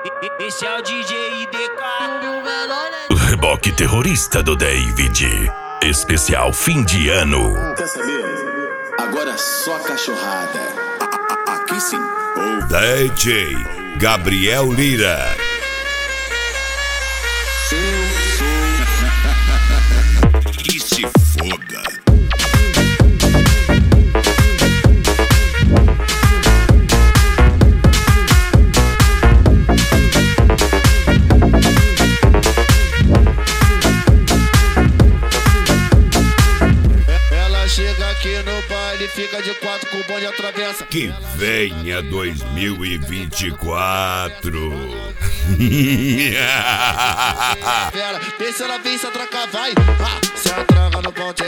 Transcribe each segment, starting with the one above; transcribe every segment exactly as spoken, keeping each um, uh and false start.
Esse é o D J I D K. Reboque terrorista do David. Especial fim de ano. Quer saber? Agora só cachorrada. A -a -a Aqui sim. Oh. D J Gabriel Lira. Que se foda. Chega aqui no baile, fica de quatro com o bonde atravessa. Que venha dois mil e vinte e quatro. Vera, vê se ela vem se atracar, vai. Ah, se atraca no ponte.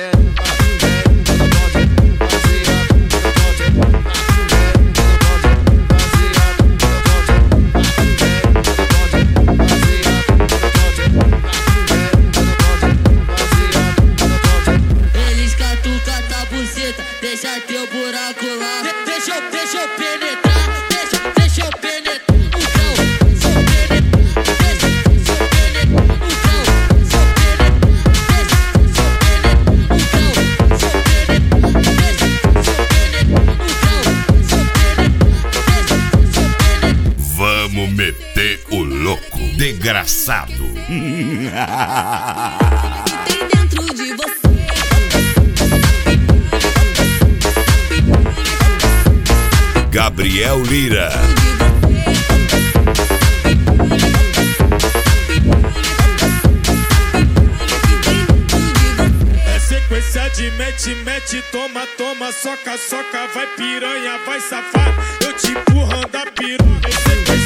Deixa teu buraco lá. De deixa, eu, deixa eu penetrar. Deixa, deixa eu penetrar. O cão, sou penetrar. Deixa, sou penetrar. O cão, sou penetrar. Deixa, sou penetrar. O cão, sou penetrar. Deixa, sou penetrar. O cão, sou penetrar. Deixa, sou penetrar. Vamos meter o louco, desgraçado. Tem dentro de você. Gabriel Lira. É sequência de mete, mete, toma, toma, soca, soca, vai piranha, vai safado. Eu te empurrando a piranha.